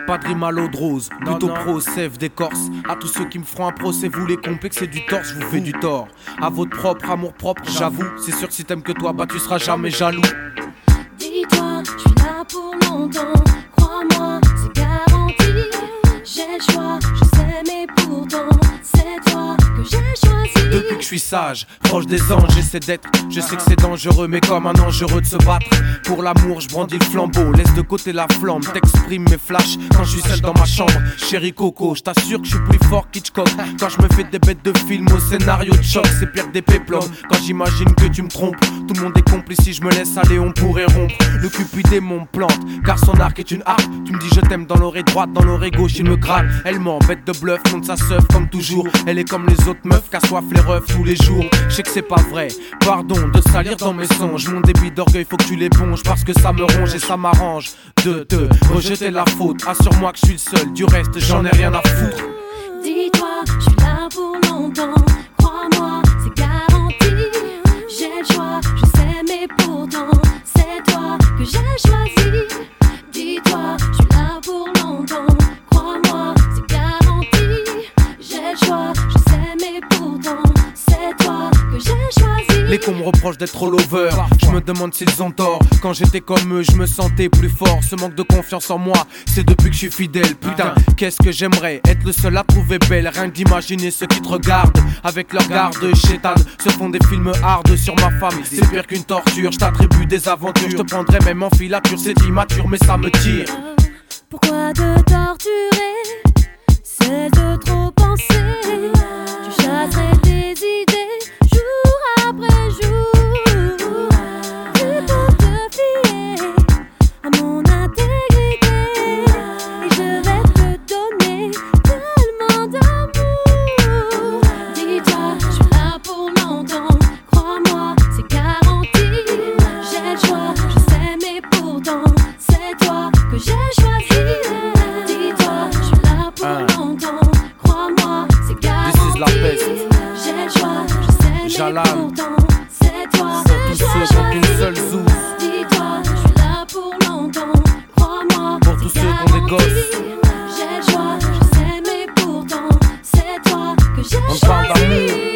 Pas de rime à l'eau de rose, plutôt pro, sève d'écorce. À tous ceux qui me feront un procès, vous les complexez du tort, je vous fais du tort. À votre propre amour propre, j'avoue. C'est sûr que si t'aimes que toi, bah tu seras jamais jaloux. Dis-toi, je suis là pour longtemps. Crois-moi, c'est garanti. J'ai le choix, je sais, mais pourtant, c'est toi que j'ai choisi. Depuis que je suis sage, proche des anges, j'essaie d'être. Je sais que c'est dangereux, mais comme un ange heureux de se battre. Pour l'amour, je brandis le flambeau, laisse de côté la flamme. T'exprimes mes flashs quand je suis seul dans ma chambre. Chérie Coco, je t'assure que je suis plus fort qu'Hitchcock. Quand je me fais des bêtes de film au scénario de choc, c'est pire que des péplums. Quand j'imagine que tu me trompes, tout le monde est complice. Si je me laisse aller, on pourrait rompre. Le cupidé mon plante, car son arc est une harpe. Tu me dis je t'aime dans l'oreille droite, dans l'oreille gauche, il me gratte. Elle ment, bête de bluff, monte sa seuf comme toujours. Elle est comme les autres meufs, qu'assoif les refs tous les jours. Je sais que c'est pas vrai, pardon de salir dans mes songes. Mon débit d'orgueil faut que tu l'éponges, parce que ça me ronge et ça m'arrange de te rejeter la faute. Assure-moi que je suis le seul, du reste j'en ai rien à foutre. Dis-toi, je suis là pour longtemps. Crois-moi, c'est garanti. J'ai le choix, je sais, mais pourtant, c'est toi que j'ai choisi. Dis-toi, je suis là pour longtemps. Crois-moi, c'est garanti. J'ai le choix, je sais, mais pourtant, c'est toi que j'ai choisi. Les cons me reprochent d'être trop lover, je me demande s'ils ont tort. Quand j'étais comme eux, je me sentais plus fort. Ce manque de confiance en moi, c'est depuis que je suis fidèle. Putain, qu'est-ce que j'aimerais être le seul à trouver belle. Rien que d'imaginer ceux qui te regardent avec leur garde chétane se font des films hard sur ma femme. C'est pire qu'une torture, je t'attribue des aventures. Je te prendrais même en filature, c'est immature mais ça me tire. Pourquoi te torturer? C'est de trop penser. Tu chasserais tes idées jour après jour. Tu peux te fier à mon intégrité et je vais te donner tellement d'amour. Dis-toi, je suis là pour longtemps. Crois-moi, c'est garanti. J'ai le choix, je sais, mais pourtant, c'est toi que j'ai choisi. Dis-toi, je suis là pour longtemps. Crois-moi, c'est garanti. This is la peste. J'ai le choix, je sais, mais Jalan. pourtant, c'est toi Pour tous que j'ai ceux qui ont choisi. qu'une seule zouze. Dis-toi, je suis là pour longtemps. Crois-moi, Pour tous ceux qui ont des gosses. j'ai le choix, je sais, mais pourtant, c'est toi que j'ai On parle choisi. d'amour.